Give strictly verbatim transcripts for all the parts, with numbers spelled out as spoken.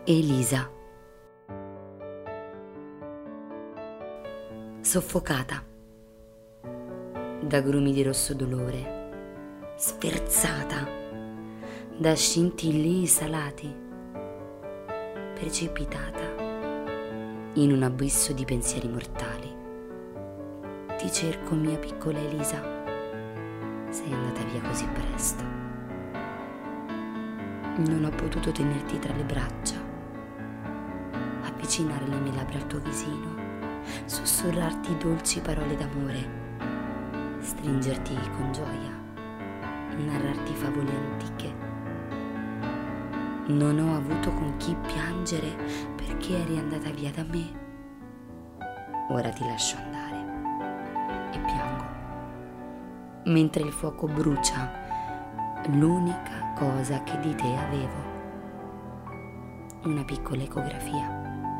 Elisa. Soffocata da grumi di rosso dolore, sferzata da scintillii salati, precipitata in un abisso di pensieri mortali. Ti cerco, mia piccola Elisa, sei andata via così presto. Non ho potuto tenerti tra le braccia, avvicinare le mie labbra al tuo visino, sussurrarti dolci parole d'amore, stringerti con gioia, narrarti favole antiche. Non ho avuto con chi piangere perché eri andata via da me. Ora ti lascio andare e piango, mentre il fuoco brucia l'unica cosa che di te avevo, una piccola ecografia.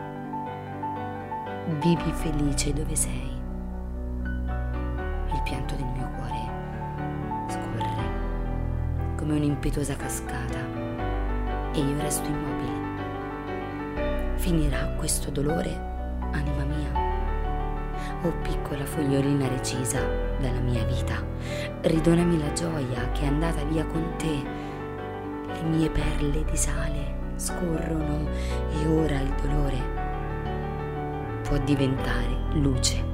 Vivi felice dove sei. Il pianto del mio cuore scorre come un'impetuosa cascata e io resto immobile. Finirà questo dolore, anima mia? Oh piccola fogliolina recisa dalla mia vita, ridonami la gioia che è andata via con te. Le mie perle di sale scorrono e ora il dolore può diventare luce.